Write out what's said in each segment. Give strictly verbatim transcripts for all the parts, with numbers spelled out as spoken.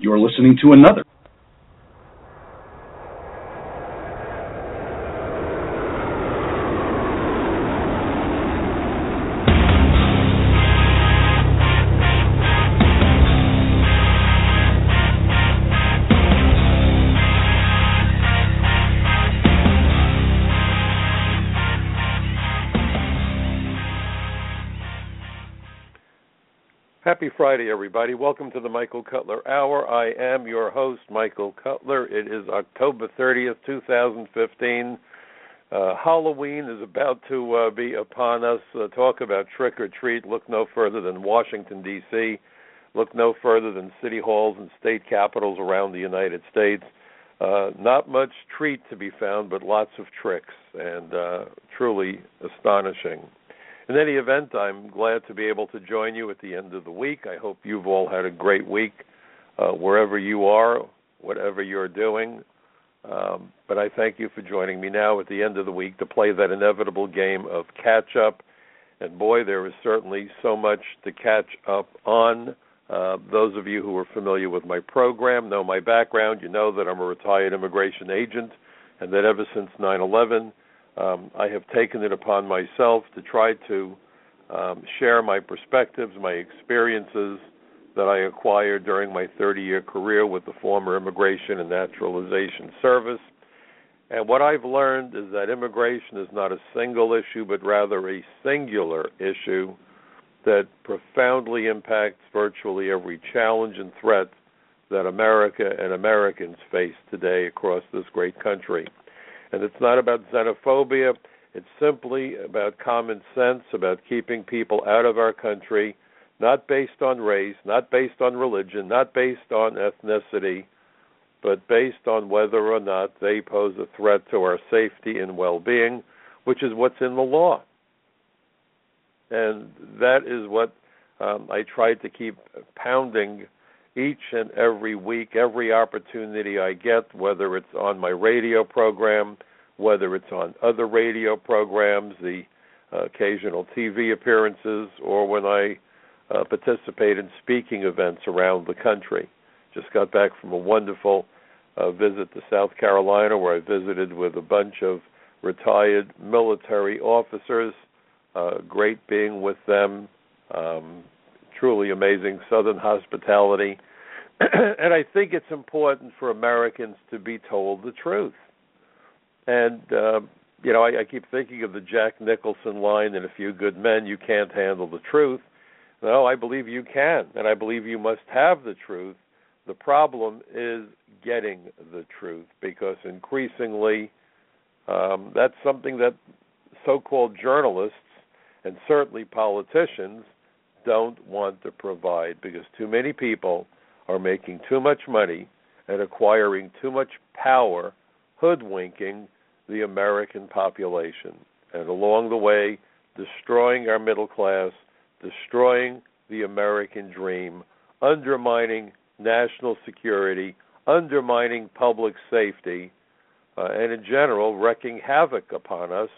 You're listening to another. Happy Friday, everybody. Welcome to the Michael Cutler Hour. I am your host, Michael Cutler. It is October thirtieth, two thousand fifteen. Uh, Halloween is about to uh, be upon us. Uh, talk about trick or treat. Look no further than Washington, D C Look no further than city halls and state capitals around the United States. Uh, not much treat to be found, but lots of tricks, and uh, truly astonishing. In any event, I'm glad to be able to join you at the end of the week. I hope you've all had a great week, uh, wherever you are, whatever you're doing. Um, but I thank you for joining me now at the end of the week to play that inevitable game of catch-up. And boy, there is certainly so much to catch up on. Uh, those of you who are familiar with my program know my background. You know that I'm a retired immigration agent, and that ever since nine eleven, Um, I have taken it upon myself to try to um, share my perspectives, my experiences that I acquired during my thirty-year career with the former Immigration and Naturalization Service. And what I've learned is that immigration is not a single issue, but rather a singular issue that profoundly impacts virtually every challenge and threat that America and Americans face today across this great country. And it's not about xenophobia. It's simply about common sense, about keeping people out of our country, not based on race, not based on religion, not based on ethnicity, but based on whether or not they pose a threat to our safety and well-being, which is what's in the law. And that is what um, I try to keep pounding each and every week, every opportunity I get, whether it's on my radio program, whether it's on other radio programs, the uh, occasional T V appearances, or when I uh, participate in speaking events around the country. Just got back from a wonderful uh, visit to South Carolina, where I visited with a bunch of retired military officers. Uh, great being with them. Um, truly amazing Southern hospitality. And I think it's important for Americans to be told the truth. And, uh, you know, I, I keep thinking of the Jack Nicholson line in A Few Good Men, you can't handle the truth. No, I believe you can, and I believe you must have the truth. The problem is getting the truth, because increasingly um, that's something that so-called journalists and certainly politicians don't want to provide, because too many people are making too much money and acquiring too much power, hoodwinking the American population, and along the way destroying our middle class, destroying the American dream, undermining national security, undermining public safety, uh, and in general wreaking havoc upon us.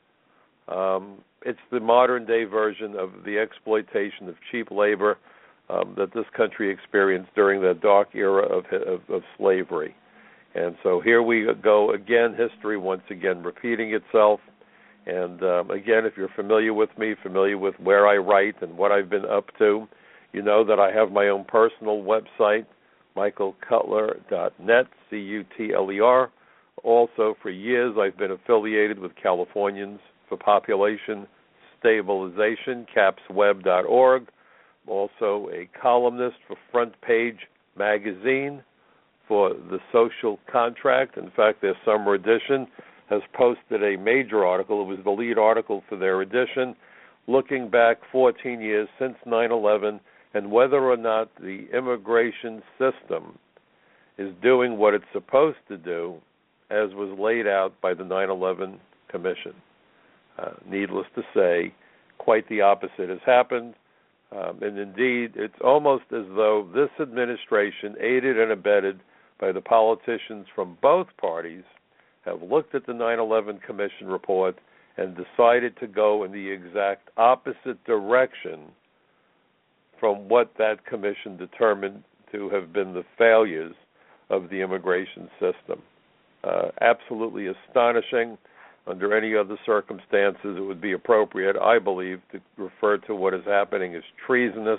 Um, it's the modern-day version of the exploitation of cheap labor um, that this country experienced during the dark era of, of, of slavery. And so here we go again, history once again repeating itself. And um, again, if you're familiar with me, familiar with where I write and what I've been up to, you know that I have my own personal website, michael cutler dot net, C U T L E R. Also, for years, I've been affiliated with Californians for Population Stabilization, caps web dot org. I'm also a columnist for Front Page Magazine, for The Social Contract. In fact, their summer edition has posted a major article. It was the lead article for their edition, looking back fourteen years since nine eleven and whether or not the immigration system is doing what it's supposed to do as was laid out by the nine eleven Commission. Uh, needless to say, quite the opposite has happened. Um, and indeed, it's almost as though this administration, aided and abetted by the politicians from both parties, have looked at the nine eleven Commission report and decided to go in the exact opposite direction from what that commission determined to to have been the failures of the immigration system. Uh, absolutely astonishing. Under any other circumstances, it would be appropriate, I believe, to refer to what is happening as treasonous.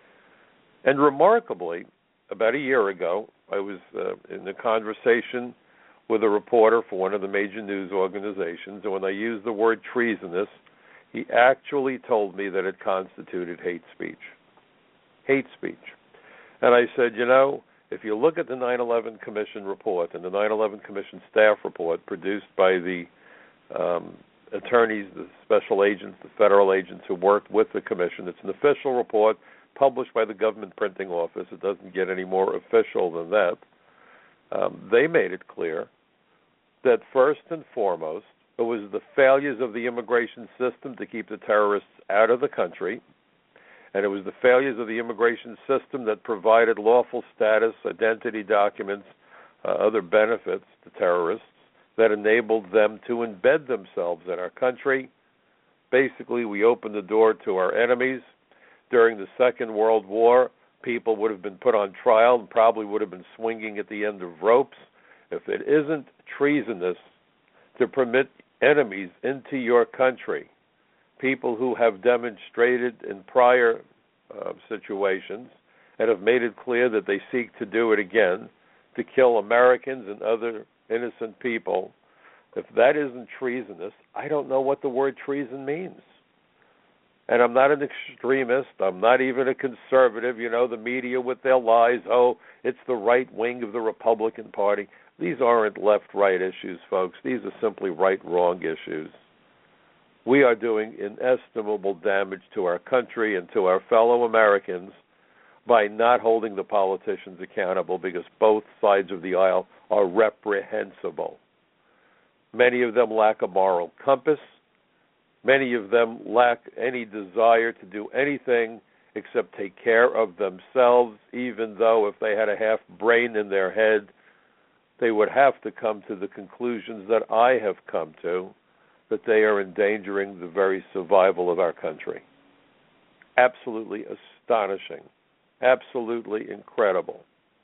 And remarkably, about a year ago, I was uh, in a conversation with a reporter for one of the major news organizations, and when I used the word treasonous, he actually told me that it constituted hate speech. Hate speech. And I said, you know, if you look at the nine eleven Commission report and the nine eleven Commission staff report produced by the um, attorneys, the special agents, the federal agents who worked with the Commission, it's an official report published by the government printing office. It doesn't get any more official than that. Um, they made it clear that first and foremost, it was the failures of the immigration system to keep the terrorists out of the country, and it was the failures of the immigration system that provided lawful status, identity documents, uh, other benefits to terrorists that enabled them to embed themselves in our country. Basically, we opened the door to our enemies. During the Second World War, people would have been put on trial and probably would have been swinging at the end of ropes. If it isn't treasonous to permit enemies into your country, people who have demonstrated in prior uh, situations and have made it clear that they seek to do it again, to kill Americans and other innocent people, if that isn't treasonous, I don't know what the word treason means. And I'm not an extremist. I'm not even a conservative. You know, the media with their lies. Oh, it's the right wing of the Republican Party. These aren't left-right issues, folks. These are simply right-wrong issues. We are doing inestimable damage to our country and to our fellow Americans by not holding the politicians accountable, because both sides of the aisle are reprehensible. Many of them lack a moral compass. Many of them lack any desire to do anything except take care of themselves, even though if they had a half brain in their head, they would have to come to the conclusions that I have come to, that they are endangering the very survival of our country. Absolutely astonishing. Absolutely incredible.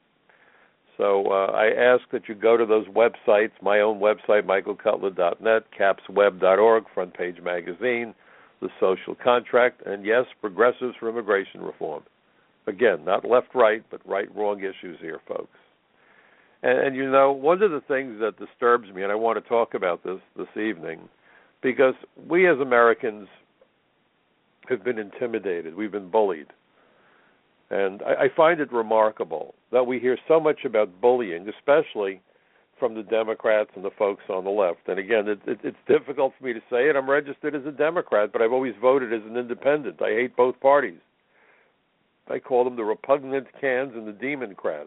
So uh, I ask that you go to those websites, my own website, michael cutler dot net, caps web dot org, Front Page Magazine, The Social Contract, and yes, Progressives for Immigration Reform. Again, not left-right, but right-wrong issues here, folks. And, and, you know, one of the things that disturbs me, and I want to talk about this this evening, because we as Americans have been intimidated. We've been bullied. And I, I find it remarkable that we hear so much about bullying, especially from the Democrats and the folks on the left. And again, it, it, it's difficult for me to say it. I'm registered as a Democrat, but I've always voted as an independent. I hate both parties. I call them the repugnant cans and the Democrats.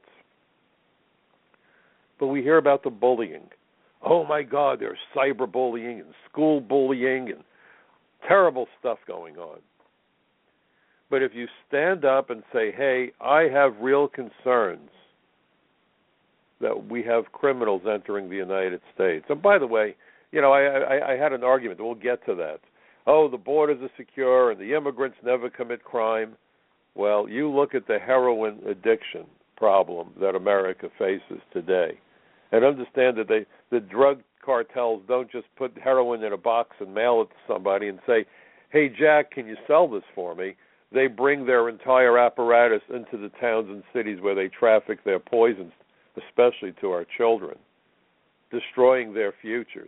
But we hear about the bullying. Oh, my God, there's cyberbullying and school bullying and terrible stuff going on. But if you stand up and say, hey, I have real concerns that we have criminals entering the United States. And by the way, you know, I, I, I had an argument. We'll get to that. Oh, the borders are secure and the immigrants never commit crime. Well, you look at the heroin addiction problem that America faces today and understand that they, the drug cartels don't just put heroin in a box and mail it to somebody and say, hey, Jack, can you sell this for me? They bring their entire apparatus into the towns and cities where they traffic their poisons, especially to our children, destroying their futures.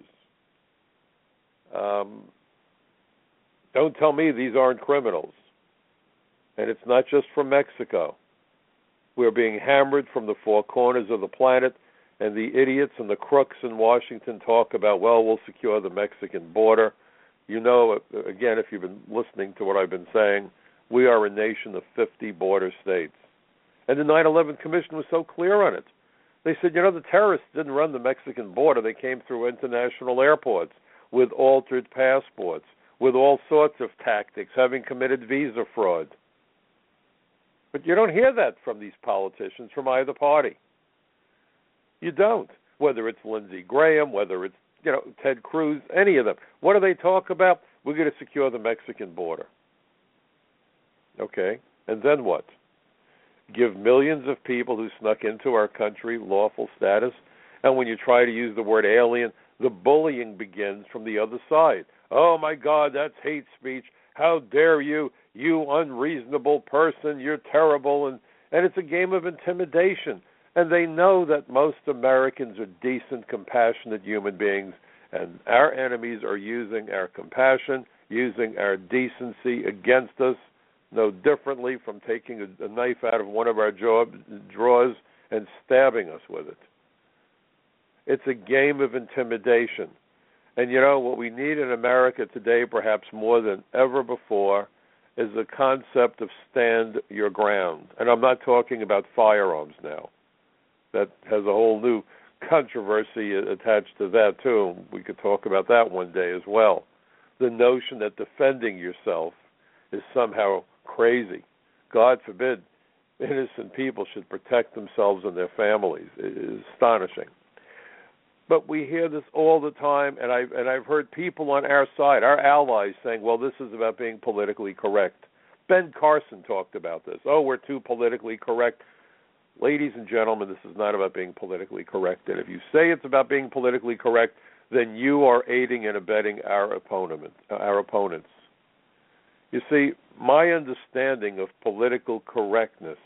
Um, don't tell me these aren't criminals. And it's not just from Mexico. We're being hammered from the four corners of the planet, and the idiots and the crooks in Washington talk about, well, we'll secure the Mexican border. You know, again, if you've been listening to what I've been saying, we are a nation of fifty border states. And the nine eleven Commission was so clear on it. They said, you know, the terrorists didn't run the Mexican border. They came through international airports with altered passports, with all sorts of tactics, having committed visa fraud. But you don't hear that from these politicians from either party. You don't. Whether it's Lindsey Graham, whether it's, you know, Ted Cruz, any of them. What do they talk about? We're going to secure the Mexican border. Okay, and then what? give millions of people who snuck into our country lawful status. And when you try to use the word alien, the bullying begins from the other side. Oh, my God, that's hate speech. How dare you, you unreasonable person, you're terrible. And, and it's a game of intimidation. And they know that most Americans are decent, compassionate human beings, and our enemies are using our compassion, using our decency against us, no differently from taking a, a knife out of one of our jaw, drawers and stabbing us with it. It's a game of intimidation. And, you know, what we need in America today, perhaps more than ever before, is the concept of stand your ground. And I'm not talking about firearms now. That has a whole new controversy attached to that, too. We could talk about that one day as well. The notion that defending yourself is somehow crazy. God forbid innocent people should protect themselves and their families. It is astonishing. But we hear this all the time, and I've, and I've heard people on our side, our allies, saying, well, this is about being politically correct. Ben Carson talked about this. Oh, we're too politically correct. Ladies and gentlemen, this is not about being politically correct. And if you say it's about being politically correct, then you are aiding and abetting our opponent, our opponents. You see, my understanding of political correctness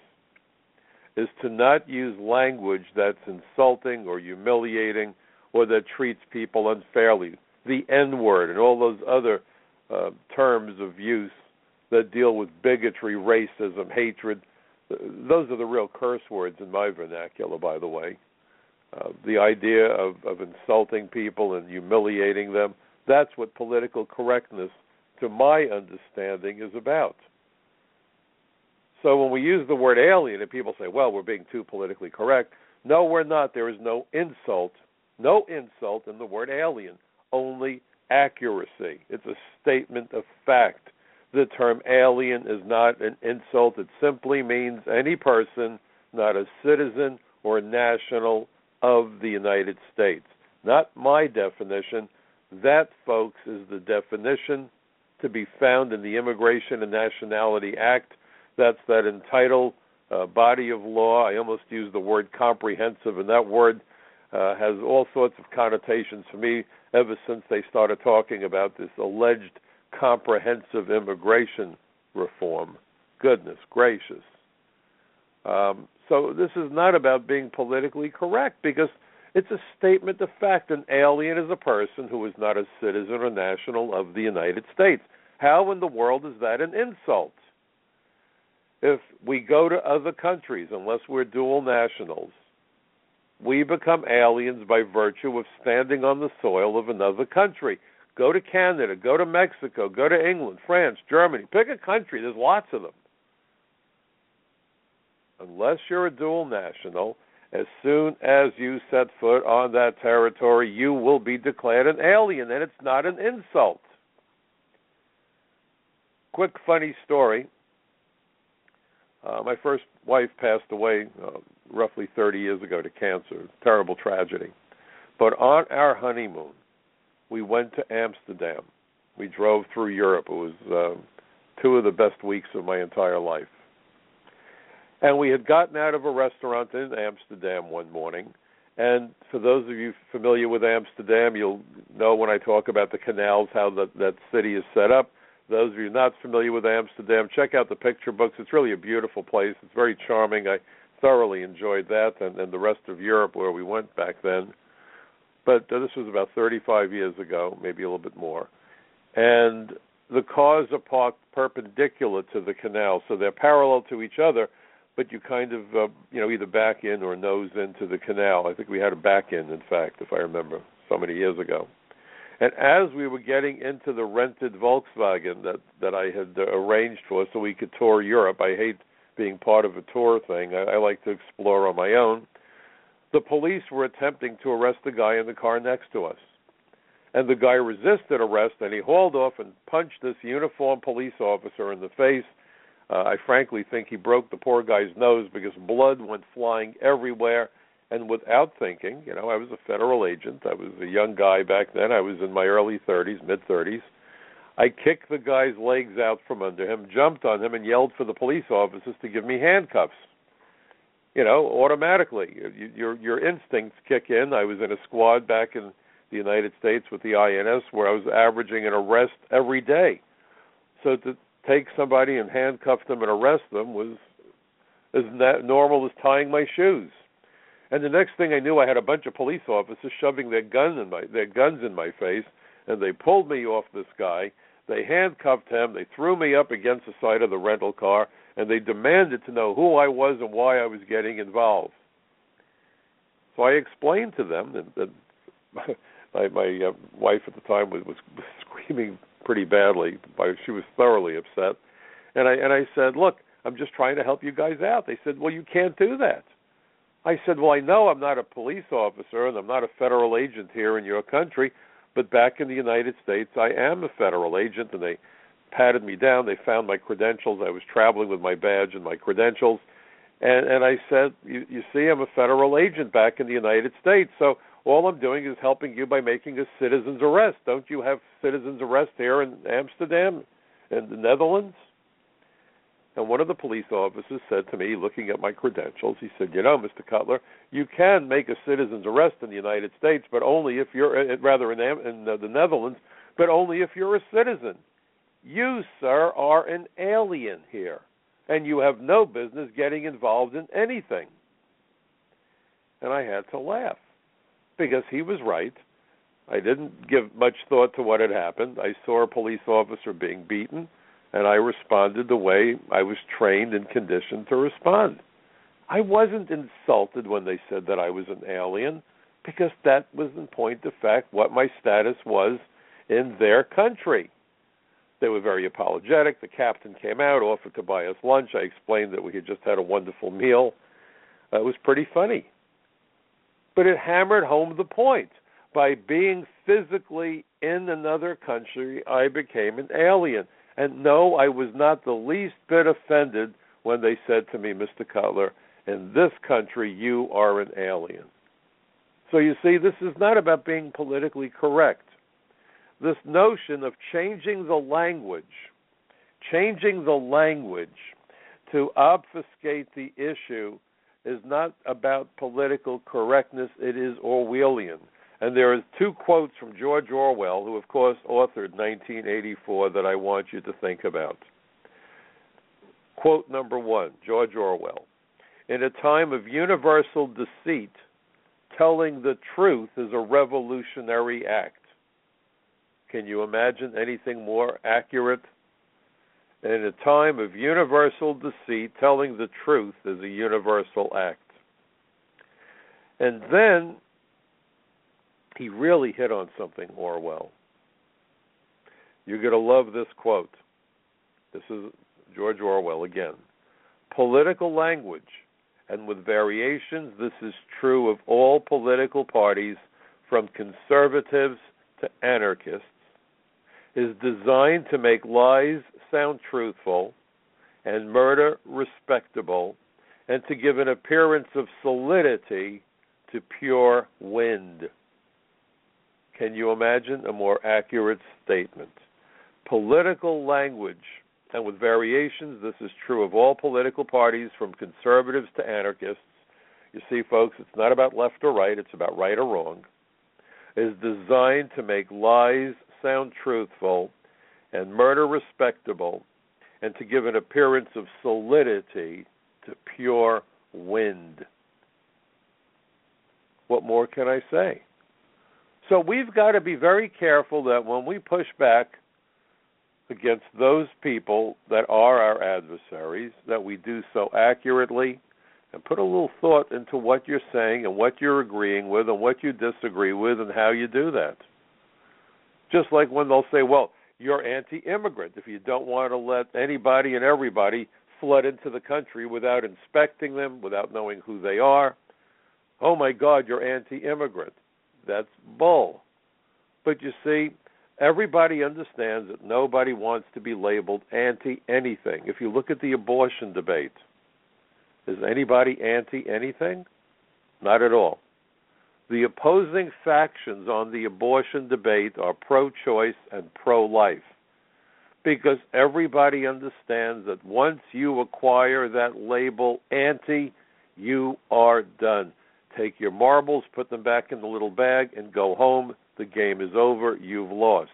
is to not use language that's insulting or humiliating or that treats people unfairly. The N-word and all those other uh, terms of use that deal with bigotry, racism, hatred. Those are the real curse words in my vernacular, by the way. Uh, the idea of, of insulting people and humiliating them, that's what political correctness, to my understanding, is about. So when we use the word alien and people say, well, we're being too politically correct, no, we're not. There is no insult, no insult in the word alien, only accuracy. It's a statement of fact. The term alien is not an insult. It simply means any person, not a citizen or national of the United States. Not my definition. That, folks, is the definition to be found in the Immigration and Nationality Act. That's that entitled uh, body of law. I almost used the word comprehensive, and that word uh, has all sorts of connotations for me ever since they started talking about this alleged comprehensive immigration reform. Goodness gracious. Um, so this is not about being politically correct, because it's a statement of fact. An alien is a person who is not a citizen or national of the United States. How in the world is that an insult? If we go to other countries, unless we're dual nationals, we become aliens by virtue of standing on the soil of another country. Go to Canada, go to Mexico, go to England, France, Germany. Pick a country. There's lots of them. Unless you're a dual national, as soon as you set foot on that territory, you will be declared an alien, and it's not an insult. Quick funny story. Uh, my first wife passed away uh, roughly thirty years ago to cancer. Terrible tragedy. But on our honeymoon, we went to Amsterdam. We drove through Europe. It was uh, two of the best weeks of my entire life. And we had gotten out of a restaurant in Amsterdam one morning. And for those of you familiar with Amsterdam, you'll know when I talk about the canals, how that, that city is set up. Those of you not familiar with Amsterdam, check out the picture books. It's really a beautiful place. It's very charming. I thoroughly enjoyed that, and, and the rest of Europe where we went back then. But uh, this was about thirty-five years ago, maybe a little bit more. And the cars are parked perpendicular to the canal, so they're parallel to each other, but you kind of, uh, you know, either back in or nose into the canal. I think we had a back in, in fact, if I remember, so many years ago. And as we were getting into the rented Volkswagen that, that I had uh, arranged for so we could tour Europe, I hate being part of a tour thing. I, I like to explore on my own. The police were attempting to arrest the guy in the car next to us. And the guy resisted arrest, and he hauled off and punched this uniformed police officer in the face. Uh, I frankly think he broke the poor guy's nose because blood went flying everywhere. And without thinking, you know, I was a federal agent. I was a young guy back then. I was in my early thirties, mid-thirties. I kicked the guy's legs out from under him, jumped on him, and yelled for the police officers to give me handcuffs. you know, automatically. You, your your instincts kick in. I was in a squad back in the United States with the I N S where I was averaging an arrest every day. So to take somebody and handcuff them and arrest them was as normal as tying my shoes. And the next thing I knew, I had a bunch of police officers shoving their guns in my their guns in my face, and they pulled me off this guy. They handcuffed him. They threw me up against the side of the rental car, and they demanded to know who I was and why I was getting involved. So I explained to them that, that my, my uh, wife at the time was, was screaming pretty badly. She was thoroughly upset, and I and I said, "Look, I'm just trying to help you guys out." They said, "Well, you can't do that." I said, "Well, I know I'm not a police officer and I'm not a federal agent here in your country, but back in the United States, I am a federal agent." And they patted me down. They found my credentials. I was traveling with my badge and my credentials. And, and I said, you, you see, I'm a federal agent back in the United States, so all I'm doing is helping you by making a citizen's arrest. Don't you have citizen's arrest here in Amsterdam and the Netherlands? And one of the police officers said to me, looking at my credentials, he said, "You know, Mister Cutler, you can make a citizen's arrest in the United States, but only if you're, rather in, in the Netherlands, but only if you're a citizen. You, sir, are an alien here, and you have no business getting involved in anything." And I had to laugh, because he was right. I didn't give much thought to what had happened. I saw a police officer being beaten, and I responded the way I was trained and conditioned to respond. I wasn't insulted when they said that I was an alien, because that was in point of fact what my status was in their country. They were very apologetic. The captain came out, offered to buy us lunch. I explained that we had just had a wonderful meal. Uh, it was pretty funny. But it hammered home the point. By being physically in another country, I became an alien. And no, I was not the least bit offended when they said to me, "Mister Cutler, in this country you are an alien." So you see, this is not about being politically correct. This notion of changing the language, changing the language to obfuscate the issue is not about political correctness, it is Orwellian. And there are two quotes from George Orwell, who, of course, authored nineteen eighty-four, that I want you to think about. Quote number one, George Orwell: "In a time of universal deceit, telling the truth is a revolutionary act." Can you imagine anything more accurate? In a time of universal deceit, telling the truth is a universal act. And then he really hit on something, Orwell. You're going to love this quote. This is George Orwell again. "Political language, and with variations, this is true of all political parties, from conservatives to anarchists, is designed to make lies sound truthful and murder respectable, and to give an appearance of solidity to pure wind." Can you imagine a more accurate statement? Political language, and with variations, this is true of all political parties, from conservatives to anarchists. You see, folks, it's not about left or right, it's about right or wrong. Is designed to make lies sound truthful and murder respectable, and to give an appearance of solidity to pure wind. What more can I say? So we've got to be very careful that when we push back against those people that are our adversaries, that we do so accurately and put a little thought into what you're saying and what you're agreeing with and what you disagree with and how you do that. Just like when they'll say, "Well, you're anti-immigrant if you don't want to let anybody and everybody flood into the country without inspecting them, without knowing who they are. Oh my God, you're anti-immigrant." That's bull. But you see, everybody understands that nobody wants to be labeled anti-anything. If you look at the abortion debate, is anybody anti-anything? Not at all. The opposing factions on the abortion debate are pro-choice and pro-life, because everybody understands that once you acquire that label anti, You are done. Take your marbles, put them back in the little bag, and go home. The game is over. You've lost.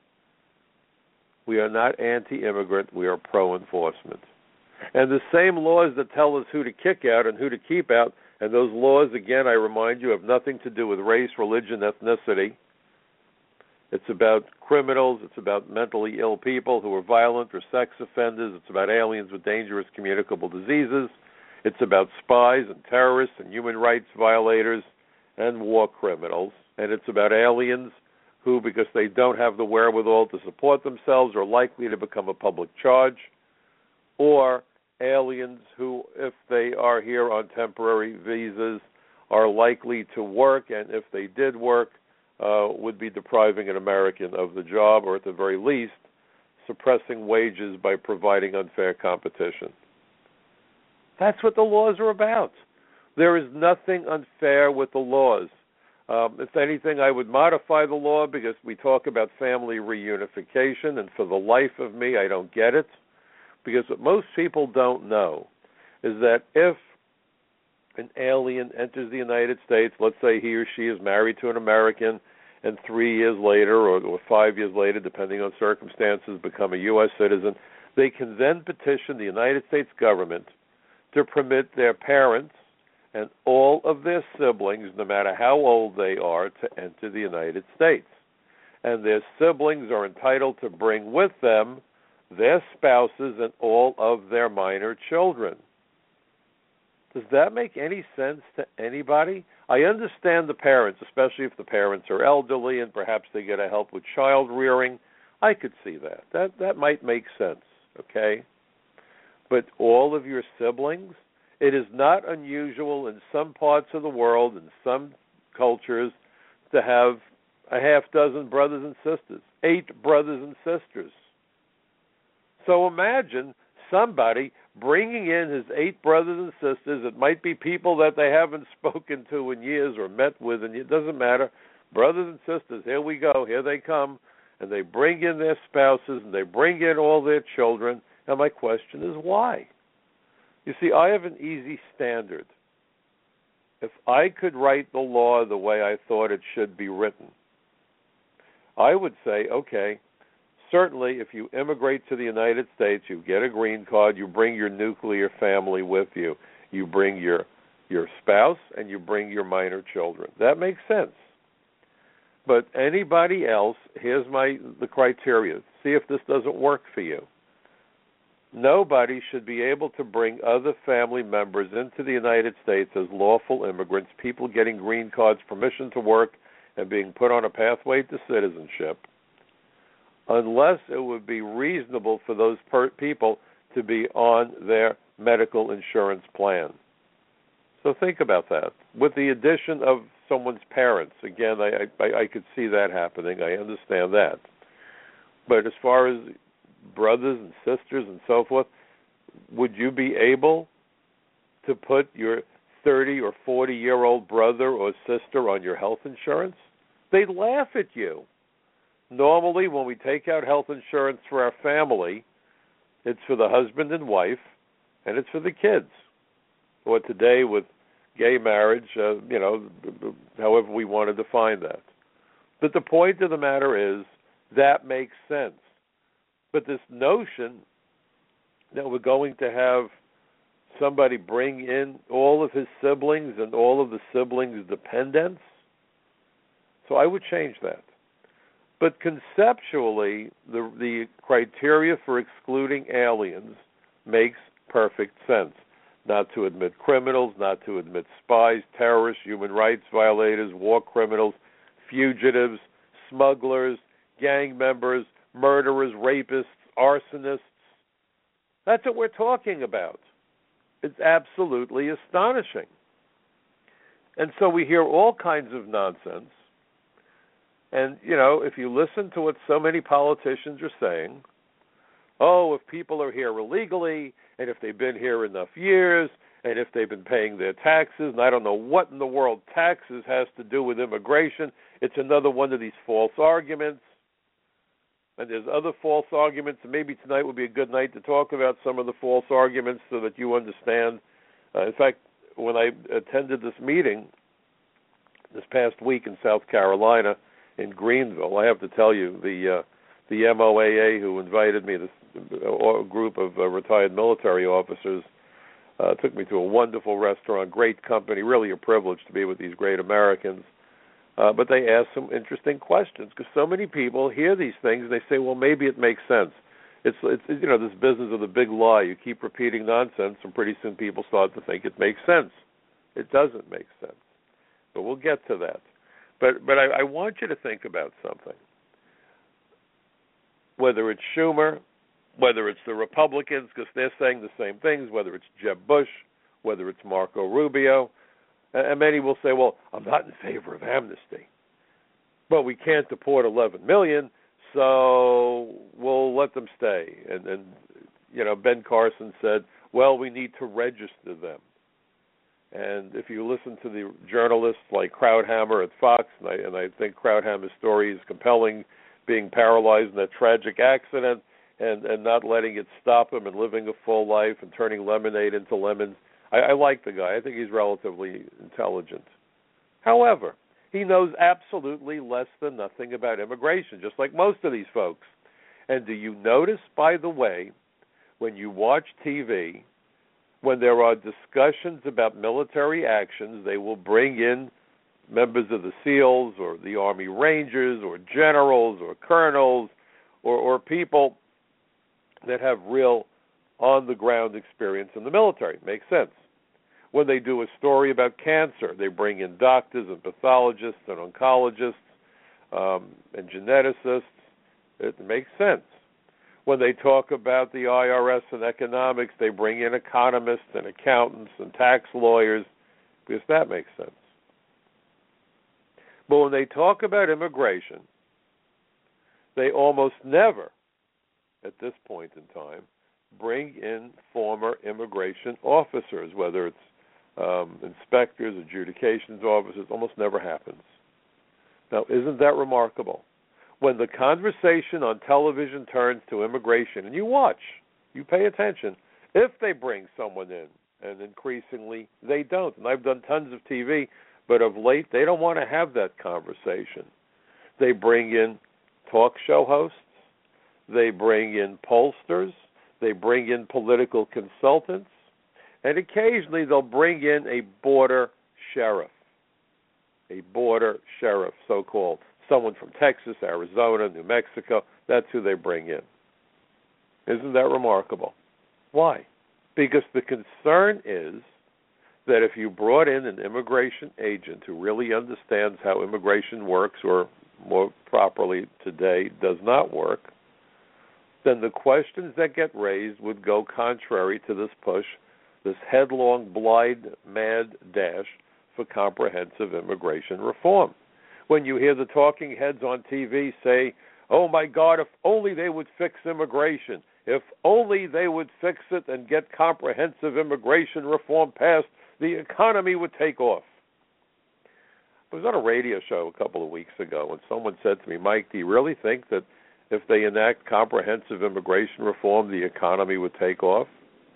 We are not anti-immigrant. We are pro-enforcement. And the same laws that tell us who to kick out and who to keep out, and those laws, again, I remind you, have nothing to do with race, religion, ethnicity. It's about criminals. It's about mentally ill people who are violent or sex offenders. It's about aliens with dangerous communicable diseases. It's about spies and terrorists and human rights violators and war criminals. And it's about aliens who, because they don't have the wherewithal to support themselves, are likely to become a public charge, or aliens who, if they are here on temporary visas, are likely to work, and if they did work, uh, would be depriving an American of the job, or at the very least, suppressing wages by providing unfair competition. That's what the laws are about. There is nothing unfair with the laws. Um, if anything, I would modify the law because we talk about family reunification, and for the life of me, I don't get it. Because what most people don't know is that if an alien enters the United States, let's say he or she is married to an American, and three years later or, or five years later, depending on circumstances, become a U S citizen, they can then petition the United States government to permit their parents and all of their siblings, no matter how old they are, to enter the United States. And their siblings are entitled to bring with them their spouses and all of their minor children. Does that make any sense to anybody? I understand the parents, especially if the parents are elderly and perhaps they get a help with child rearing. I could see that. That that might make sense, okay? But all of your siblings, it is not unusual in some parts of the world, in some cultures, to have a half dozen brothers and sisters, eight brothers and sisters. So imagine somebody bringing in his eight brothers and sisters. It might be people that they haven't spoken to in years or met with, and it doesn't matter. Brothers and sisters, here we go, here they come, and they bring in their spouses, and they bring in all their children. And my question is, why? You see, I have an easy standard. If I could write the law the way I thought it should be written, I would say, okay, certainly if you immigrate to the United States, you get a green card, you bring your nuclear family with you. You bring your your spouse and you bring your minor children. That makes sense. But anybody else, here's my the criteria. See if this doesn't work for you. Nobody should be able to bring other family members into the United States as lawful immigrants, people getting green cards, permission to work, and being put on a pathway to citizenship, unless it would be reasonable for those per- people to be on their medical insurance plan. So think about that. With the addition of someone's parents, again, I, I, I could see that happening. I understand that. But as far as brothers and sisters and so forth, would you be able to put your thirty or forty-year-old brother or sister on your health insurance? They'd laugh at you. Normally, when we take out health insurance for our family, it's for the husband and wife, and it's for the kids. Or today with gay marriage, uh, you know, however we want to define that. But the point of the matter is that makes sense. But this notion that we're going to have somebody bring in all of his siblings and all of the siblings' dependents, so I would change that. But conceptually, the the criteria for excluding aliens makes perfect sense. Not to admit criminals, not to admit spies, terrorists, human rights violators, war criminals, fugitives, smugglers, gang members, murderers, rapists, arsonists. That's what we're talking about. It's absolutely astonishing. And so we hear all kinds of nonsense. And, you know, if you listen to what so many politicians are saying, oh, if people are here illegally, and if they've been here enough years, and if they've been paying their taxes, and I don't know what in the world taxes has to do with immigration, it's another one of these false arguments. And there's other false arguments, and maybe tonight would be a good night to talk about some of the false arguments so that you understand. Uh, in fact, when I attended this meeting this past week in South Carolina in Greenville, I have to tell you, the uh, the M O A A who invited me, this uh, group of uh, retired military officers, uh, took me to a wonderful restaurant, great company, really a privilege to be with these great Americans. Uh, but they asked some interesting questions because so many people hear these things and they say, well, maybe it makes sense. It's, it's you know, this business of the big lie. You keep repeating nonsense, and pretty soon people start to think it makes sense. It doesn't make sense. But we'll get to that. But but I, I want you to think about something. Whether it's Schumer, whether it's the Republicans, because they're saying the same things, whether it's Jeb Bush, whether it's Marco Rubio, and many will say, well, I'm not in favor of amnesty, but we can't deport eleven million, so we'll let them stay. And, and you know, Ben Carson said, well, we need to register them. And if you listen to the journalists like Krauthammer at Fox, and I, and I think Krauthammer's story is compelling, being paralyzed in that tragic accident and, and not letting it stop him and living a full life and turning lemonade into lemons. I, I like the guy. I think he's relatively intelligent. However, he knows absolutely less than nothing about immigration, just like most of these folks. And do you notice, by the way, when you watch T V, when there are discussions about military actions, they will bring in members of the SEALs or the Army Rangers or generals or colonels or, or people that have real on-the-ground experience in the military. Makes sense. When they do a story about cancer, they bring in doctors and pathologists and oncologists um, and geneticists. It makes sense. When they talk about the I R S and economics, they bring in economists and accountants and tax lawyers, because that makes sense. But when they talk about immigration, they almost never, at this point in time, bring in former immigration officers, whether it's um, inspectors, adjudications officers. Almost never happens. Now, isn't that remarkable? When the conversation on television turns to immigration, and you watch, you pay attention, if they bring someone in, and increasingly they don't. And I've done tons of T V, but of late they don't want to have that conversation. They bring in talk show hosts, they bring in pollsters, they bring in political consultants, and occasionally they'll bring in a border sheriff, a border sheriff, so-called. Someone from Texas, Arizona, New Mexico. That's who they bring in. Isn't that remarkable? Why? Because the concern is that if you brought in an immigration agent who really understands how immigration works, or more properly today, does not work, then the questions that get raised would go contrary to this push, this headlong, blind, mad dash for comprehensive immigration reform. When you hear the talking heads on T V say, oh, my God, if only they would fix immigration, if only they would fix it and get comprehensive immigration reform passed, the economy would take off. I was on a radio show a couple of weeks ago, and someone said to me, Mike, do you really think that if they enact comprehensive immigration reform, the economy would take off?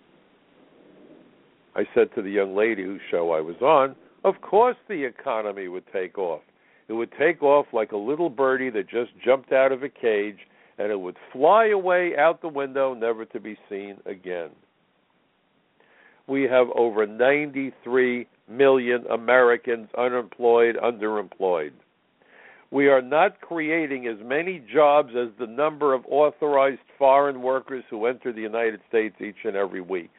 I said to the young lady whose show I was on, of course the economy would take off. It would take off like a little birdie that just jumped out of a cage, and it would fly away out the window, never to be seen again. We have over ninety-three million Americans unemployed, underemployed. We are not creating as many jobs as the number of authorized foreign workers who enter the United States each and every week.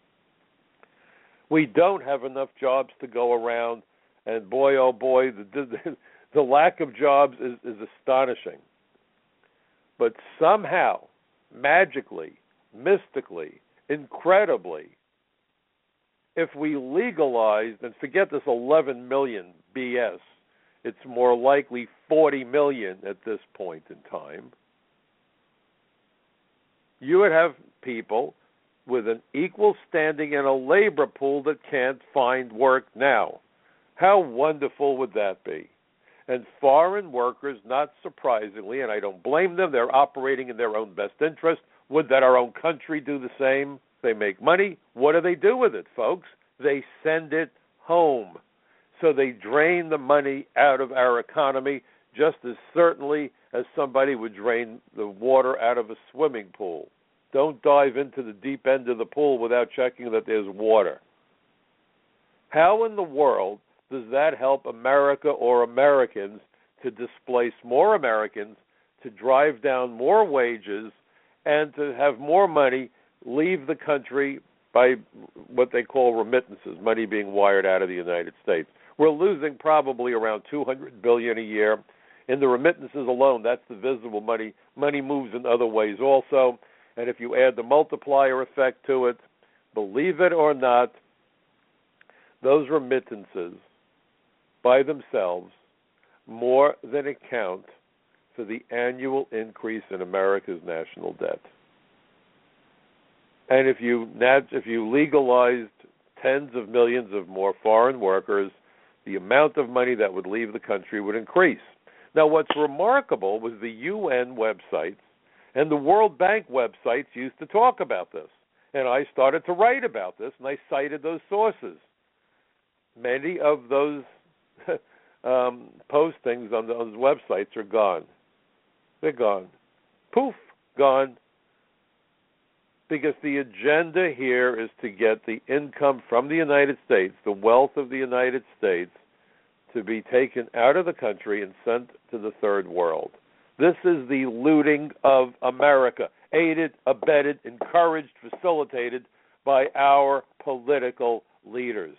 We don't have enough jobs to go around, and boy, oh boy, the, the, the lack of jobs is, is astonishing. But somehow, magically, mystically, incredibly, if we legalized, and forget this eleven million B S, it's more likely forty million at this point in time, you would have people with an equal standing in a labor pool that can't find work now. How wonderful would that be? And foreign workers, not surprisingly, and I don't blame them, they're operating in their own best interest. Would that our own country do the same? They make money. What do they do with it, folks? they send it home. So they drain the money out of our economy just as certainly as somebody would drain the water out of a swimming pool. Don't dive into the deep end of the pool without checking that there's water. How in the world does that help America or Americans to displace more Americans, to drive down more wages, and to have more money leave the country by what they call remittances, money being wired out of the United States? We're losing probably around two hundred billion dollars a year. In the remittances alone, that's the visible money. Money moves in other ways also. And if you add the multiplier effect to it, believe it or not, those remittances by themselves more than account for the annual increase in America's national debt. And if you if you legalized tens of millions of more foreign workers, the amount of money that would leave the country would increase. Now, what's remarkable was the U N websites and the World Bank websites used to talk about this. And I started to write about this, and I cited those sources. Many of those um, postings on those websites are gone. They're gone. Poof, gone. Because the agenda here is to get the income from the United States, the wealth of the United States, to be taken out of the country and sent to the third world. This is the looting of America, aided, abetted, encouraged, facilitated by our political leaders.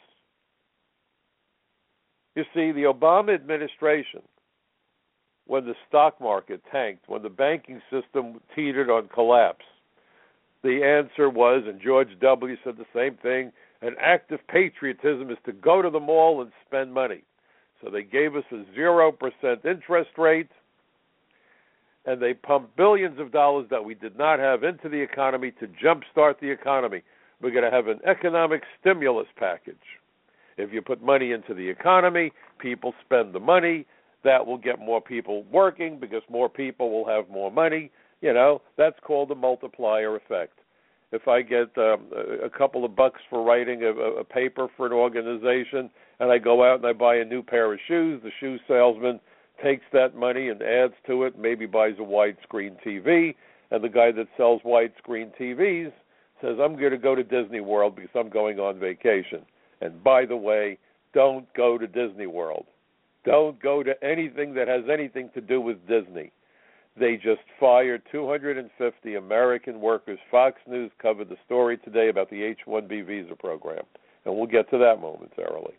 You see, the Obama administration, when the stock market tanked, when the banking system teetered on collapse, the answer was, and George W. said the same thing, an act of patriotism is to go to the mall and spend money. So they gave us a zero percent interest rate, and they pumped billions of dollars that we did not have into the economy to jumpstart the economy. We're going to have an economic stimulus package. If you put money into the economy, people spend the money. That will get more people working because more people will have more money. You know, that's called the multiplier effect. If I get um, a couple of bucks for writing a, a paper for an organization, and I go out and I buy a new pair of shoes, the shoe salesman takes that money and adds to it, maybe buys a widescreen T V, and the guy that sells widescreen T Vs says, I'm going to go to Disney World because I'm going on vacation. And by the way, don't go to Disney World. Don't go to anything that has anything to do with Disney. They just fired two hundred fifty American workers. Fox News covered the story today about the H one B visa program, and we'll get to that momentarily.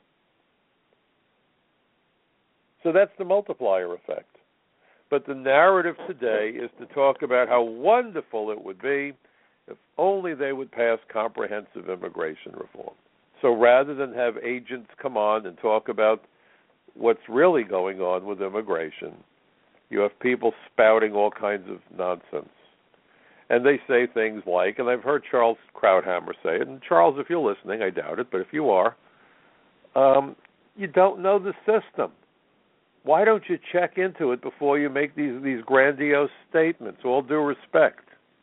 So that's the multiplier effect. But the narrative today is to talk about how wonderful it would be if only they would pass comprehensive immigration reform. So rather than have agents come on and talk about what's really going on with immigration, you have people spouting all kinds of nonsense. And they say things like, and I've heard Charles Krauthammer say it, and Charles, if you're listening, I doubt it, but if you are, um, you don't know the system. Why don't you check into it before you make these, these grandiose statements? All due respect.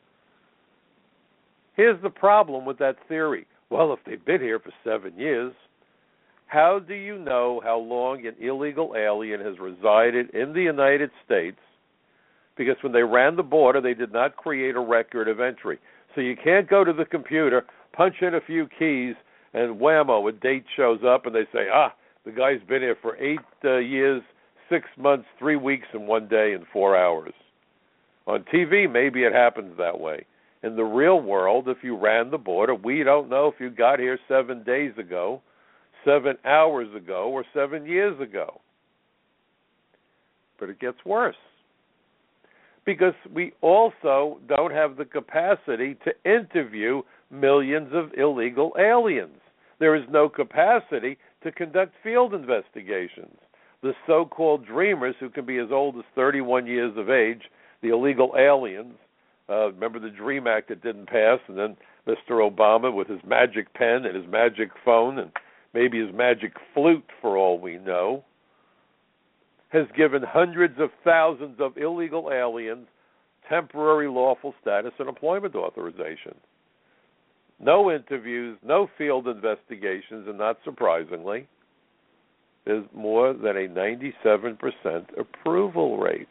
Here's the problem with that theory. Well, if they've been here for seven years, how do you know how long an illegal alien has resided in the United States? Because when they ran the border, they did not create a record of entry. So you can't go to the computer, punch in a few keys, and whammo, a date shows up, and they say, ah, the guy's been here for eight uh, years, six months, three weeks, and one day, and four hours. On T V, maybe it happens that way. In the real world, if you ran the border, we don't know if you got here seven days ago, seven hours ago, or seven years ago. But it gets worse. Because we also don't have the capacity to interview millions of illegal aliens. There is no capacity to conduct field investigations. The so-called dreamers, who can be as old as thirty-one years of age, the illegal aliens, uh, remember the DREAM Act that didn't pass, and then Mister Obama with his magic pen and his magic phone and maybe his magic flute, for all we know, has given hundreds of thousands of illegal aliens temporary lawful status and employment authorization. no interviews, no field investigations, and not surprisingly, there's more than a ninety-seven percent approval rate.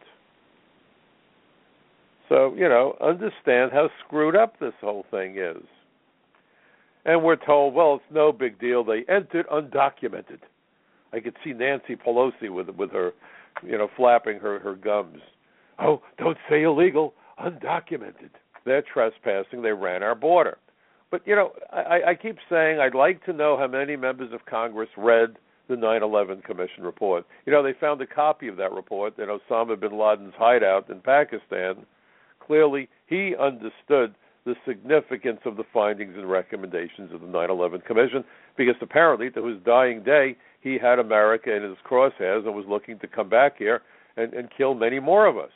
So, you know, understand how screwed up this whole thing is. And we're told, well, it's no big deal. They entered undocumented. I could see Nancy Pelosi with with her, you know, flapping her, her gums. Oh, don't say illegal, undocumented. They're trespassing. They ran our border. But, you know, I, I keep saying I'd like to know how many members of Congress read the nine eleven Commission report. You know, they found a copy of that report in Osama bin Laden's hideout in Pakistan. Clearly, he understood the significance of the findings and recommendations of the nine eleven Commission, because apparently, to his dying day, he had America in his crosshairs and was looking to come back here and, and kill many more of us.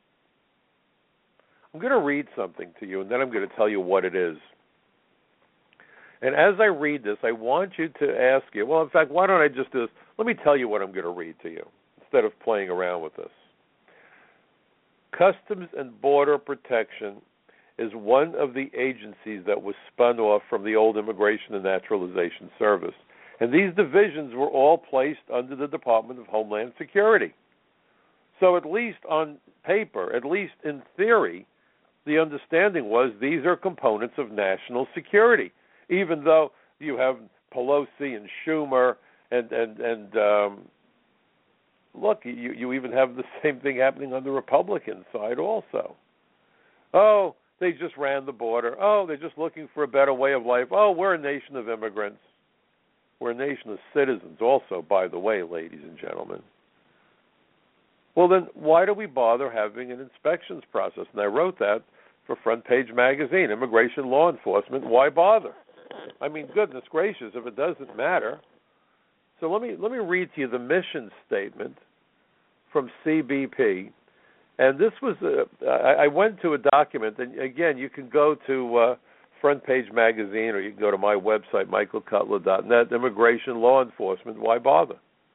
I'm going to read something to you, and then I'm going to tell you what it is. And as I read this, I want you to ask you, well, in fact, why don't I just do this? Let me tell you what I'm going to read to you, instead of playing around with this. Customs and Border Protection is one of the agencies that was spun off from the old Immigration and Naturalization Service. And these divisions were all placed under the Department of Homeland Security. So at least on paper, at least in theory, the understanding was these are components of national security, even though you have Pelosi and Schumer and, and, and um, look, you, you even have the same thing happening on the Republican side also. Oh, they just ran the border. Oh, they're just looking for a better way of life. Oh, we're a nation of immigrants. We're a nation of citizens also, by the way, ladies and gentlemen. Well, then why do we bother having an inspections process? And I wrote that for Front Page Magazine, Immigration Law Enforcement. Why bother? I mean, goodness gracious, if it doesn't matter. So let me let me read to you the mission statement from C B P. And this was, a, I, I went to a document, and again, you can go to uh, Front Page Magazine, or you can go to my website, michael cutler dot net, Immigration Law Enforcement. Why bother?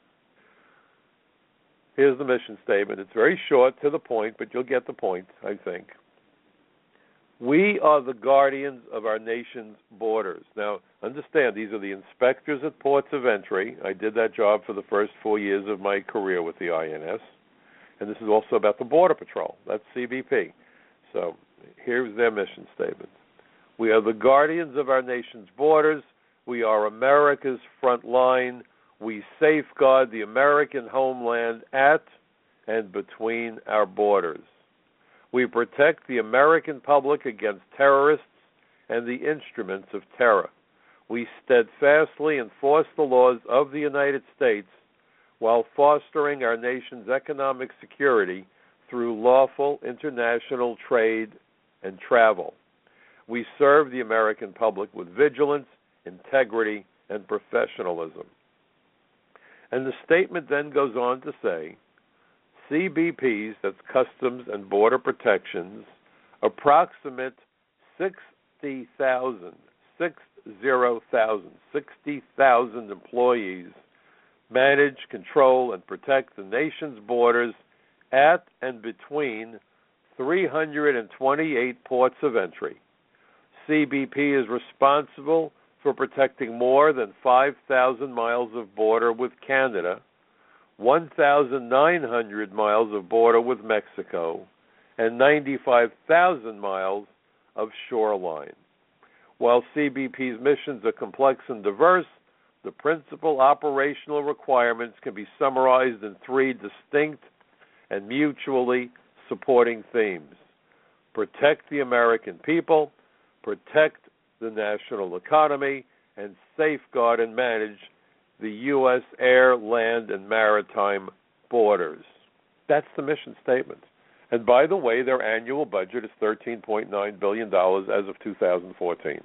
Here's the mission statement. It's very short, to the point, but you'll get the point, I think. We are the guardians of our nation's borders. Now, understand, these are the inspectors at ports of entry. I did that job for the first four years of my career with the I N S. And this is also about the Border Patrol. That's C B P. So here's their mission statement. We are the guardians of our nation's borders. We are America's front line. We safeguard the American homeland at and between our borders. We protect the American public against terrorists and the instruments of terror. We steadfastly enforce the laws of the United States while fostering our nation's economic security through lawful international trade and travel. We serve the American public with vigilance, integrity, and professionalism. And the statement then goes on to say, C B Ps, that's Customs and Border Protections, approximate sixty thousand, six zero thousand, sixty thousand employees manage, control, and protect the nation's borders at and between three hundred twenty-eight ports of entry. C B P is responsible for protecting more than five thousand miles of border with Canada, one thousand nine hundred miles of border with Mexico, and ninety-five thousand miles of shoreline. While C B P's missions are complex and diverse, the principal operational requirements can be summarized in three distinct and mutually supporting themes. Protect the American people, protect the national economy, and safeguard and manage the U S air, land, and maritime borders. That's the mission statement. And by the way, their annual budget is thirteen point nine billion dollars as of two thousand fourteen.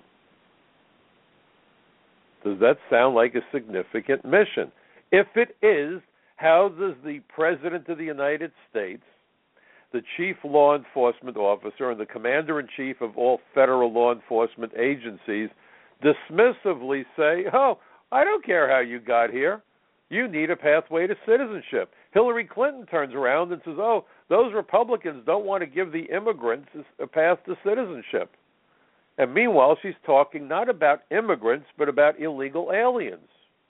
Does that sound like a significant mission? If it is, how does the President of the United States, the Chief Law Enforcement Officer, and the Commander-in-Chief of all federal law enforcement agencies dismissively say, oh, I don't care how you got here. You need a pathway to citizenship. Hillary Clinton turns around and says, oh, those Republicans don't want to give the immigrants a path to citizenship. And meanwhile, she's talking not about immigrants, but about illegal aliens.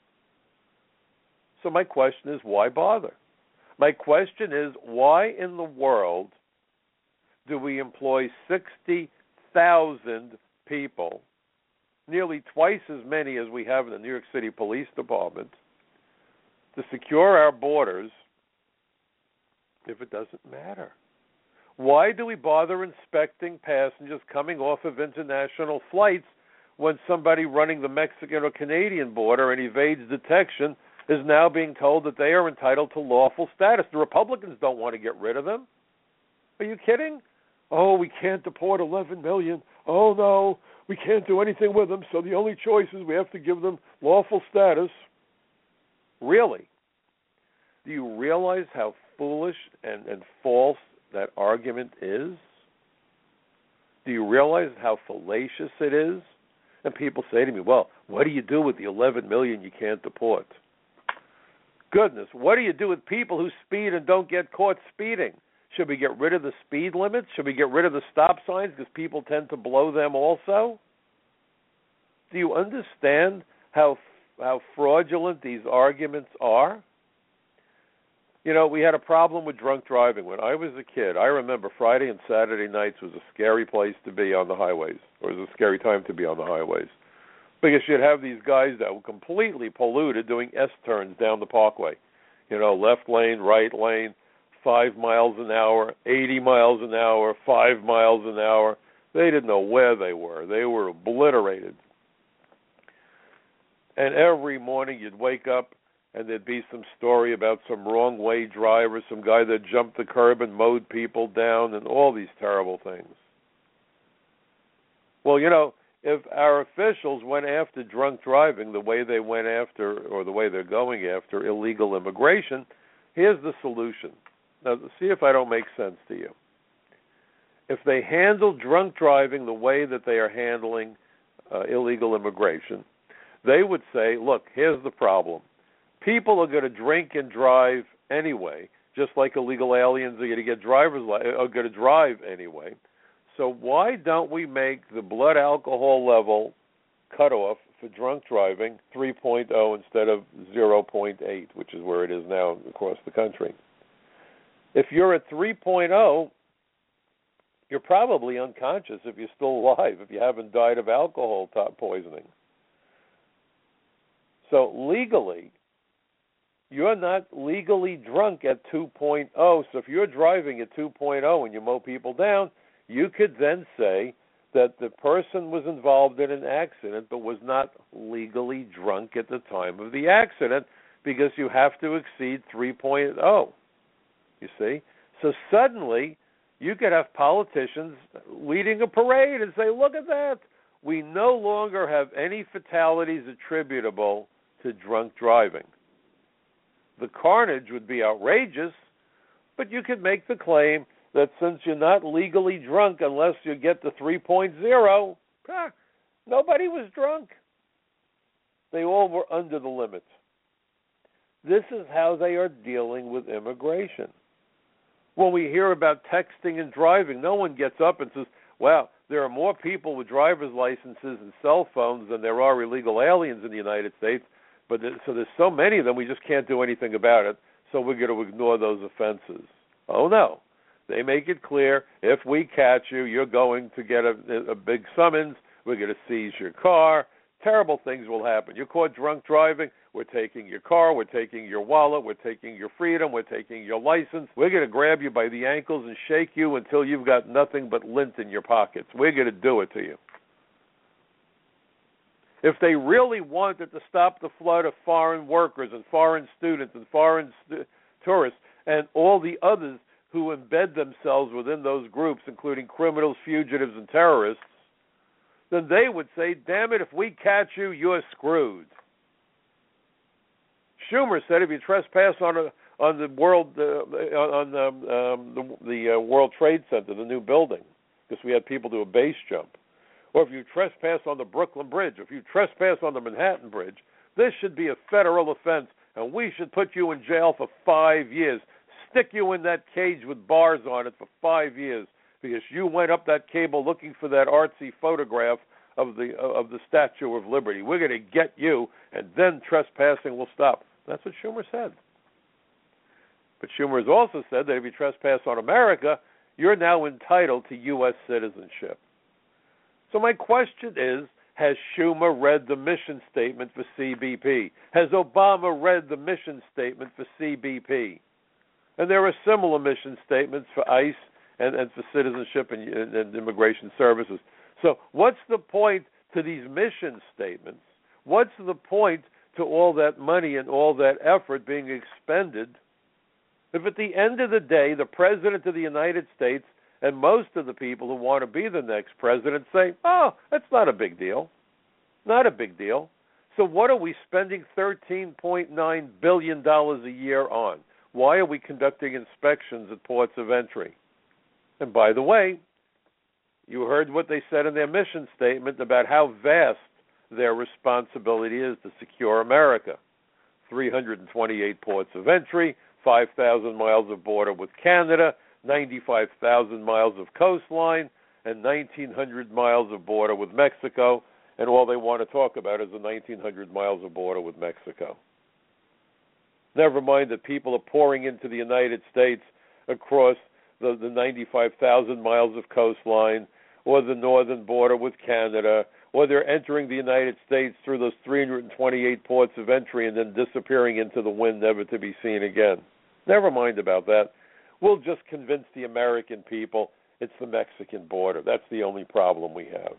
So my question is, why bother? My question is, why in the world do we employ sixty thousand people, nearly twice as many as we have in the New York City Police Department, to secure our borders if it doesn't matter? Why do we bother inspecting passengers coming off of international flights when somebody running the Mexican or Canadian border and evades detection is now being told that they are entitled to lawful status? The Republicans don't want to get rid of them. Are you kidding? Oh, we can't deport eleven million. Oh, no, we can't do anything with them, so the only choice is we have to give them lawful status. Really? Do you realize how foolish and, and false that argument is? Do you realize how fallacious it is? And people say to me, well, what do you do with the eleven million you can't deport? Goodness, what do you do with people who speed and don't get caught speeding? Should we get rid of the speed limits? Should we get rid of the stop signs because people tend to blow them also? Do you understand how how fraudulent these arguments are? You know, we had a problem with drunk driving when I was a kid. I remember Friday and Saturday nights was a scary place to be on the highways, or it was a scary time to be on the highways, because you'd have these guys that were completely polluted doing S-turns down the parkway. You know, left lane, right lane, five miles an hour, eighty miles an hour, five miles an hour. They didn't know where they were. They were obliterated. And every morning you'd wake up and there'd be some story about some wrong-way driver, some guy that jumped the curb and mowed people down, and all these terrible things. Well, you know, if our officials went after drunk driving the way they went after, or the way they're going after, illegal immigration, here's the solution. Now, see if I don't make sense to you. If they handle drunk driving the way that they are handling uh, illegal immigration, they would say, look, here's the problem. People are going to drink and drive anyway, just like illegal aliens are going to get driver's li- are going to drive anyway. So why don't we make the blood alcohol level cutoff for drunk driving three point oh instead of zero point eight, which is where it is now across the country? If you're at three point oh, you're probably unconscious if you're still alive, if you haven't died of alcohol poisoning. So legally, you're not legally drunk at two point oh. So if you're driving at two point oh and you mow people down, you could then say that the person was involved in an accident but was not legally drunk at the time of the accident, because you have to exceed three point oh. You see? So suddenly, you could have politicians leading a parade and say, look at that. We no longer have any fatalities attributable to drunk driving. The carnage would be outrageous, but you could make the claim that since you're not legally drunk unless you get to three point oh, ah, nobody was drunk. They all were under the limit. This is how they are dealing with immigration. When we hear about texting and driving, no one gets up and says, wow, there are more people with driver's licenses and cell phones than there are illegal aliens in the United States. But there, so there's so many of them, we just can't do anything about it, so we're going to ignore those offenses. Oh, no. They make it clear, if we catch you, you're going to get a, a big summons. We're going to seize your car. Terrible things will happen. You're caught drunk driving. We're taking your car. We're taking your wallet. We're taking your freedom. We're taking your license. We're going to grab you by the ankles and shake you until you've got nothing but lint in your pockets. We're going to do it to you. If they really wanted to stop the flood of foreign workers and foreign students and foreign stu- tourists and all the others who embed themselves within those groups, including criminals, fugitives, and terrorists, then they would say, damn it, if we catch you, you're screwed. Schumer said if you trespass on a, on the world uh, on the, um, the, the uh, World Trade Center, the new building, because we had people do a base jump, or if you trespass on the Brooklyn Bridge, or if you trespass on the Manhattan Bridge, this should be a federal offense, and we should put you in jail for five years, stick you in that cage with bars on it for five years, because you went up that cable looking for that artsy photograph of the of the Statue of Liberty. We're going to get you, and then trespassing will stop. That's what Schumer said. But Schumer has also said that if you trespass on America, you're now entitled to U S citizenship. So my question is, has Schumer read the mission statement for C B P? Has Obama read the mission statement for C B P? And there are similar mission statements for ICE and, and for citizenship and, and, and immigration services. So what's the point to these mission statements? What's the point to all that money and all that effort being expended if at the end of the day the President of the United States and most of the people who want to be the next president say, oh, that's not a big deal. Not a big deal. So what are we spending thirteen point nine billion dollars a year on? Why are we conducting inspections at ports of entry? And by the way, you heard what they said in their mission statement about how vast their responsibility is to secure America. three hundred twenty-eight ports of entry, five thousand miles of border with Canada, ninety-five thousand miles of coastline, and nineteen hundred miles of border with Mexico, and all they want to talk about is the nineteen hundred miles of border with Mexico. Never mind that people are pouring into the United States across the, the ninety-five thousand miles of coastline, or the northern border with Canada, or they're entering the United States through those three hundred twenty-eight ports of entry and then disappearing into the wind, never to be seen again. Never mind about that. We'll just convince the American people it's the Mexican border. That's the only problem we have.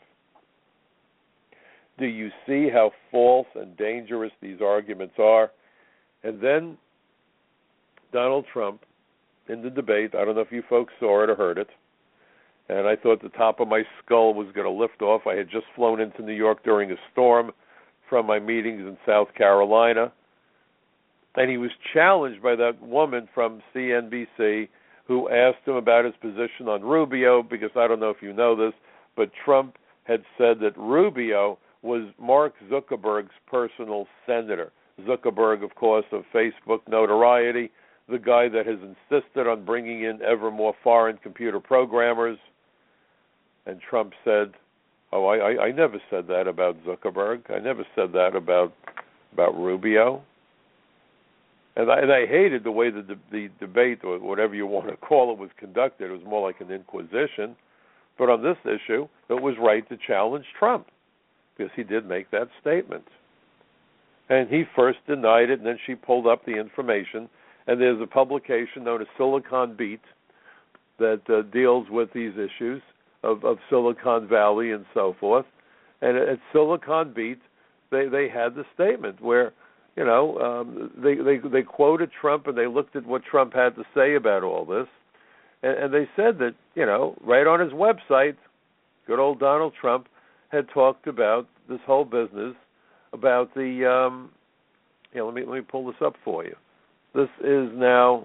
Do you see how false and dangerous these arguments are? And then Donald Trump, in the debate, I don't know if you folks saw it or heard it, and I thought the top of my skull was going to lift off. I had just flown into New York during a storm from my meetings in South Carolina, and he was challenged by that woman from C N B C who asked him about his position on Rubio, because I don't know if you know this, but Trump had said that Rubio was Mark Zuckerberg's personal senator. Zuckerberg, of course, of Facebook notoriety, the guy that has insisted on bringing in ever more foreign computer programmers. And Trump said, oh, I, I never said that about Zuckerberg. I never said that about about Rubio. And I, and I hated the way the, the debate, or whatever you want to call it, was conducted. It was more like an inquisition. But on this issue, it was right to challenge Trump, because he did make that statement. And he first denied it, and then she pulled up the information. And there's a publication known as Silicon Beat that uh, deals with these issues of, of Silicon Valley and so forth. And at Silicon Beat, they, they had the statement where, you know, um, they, they they quoted Trump, and they looked at what Trump had to say about all this. And, and they said that, you know, right on his website, good old Donald Trump had talked about this whole business about the, um, you know, let me let me pull this up for you. This is now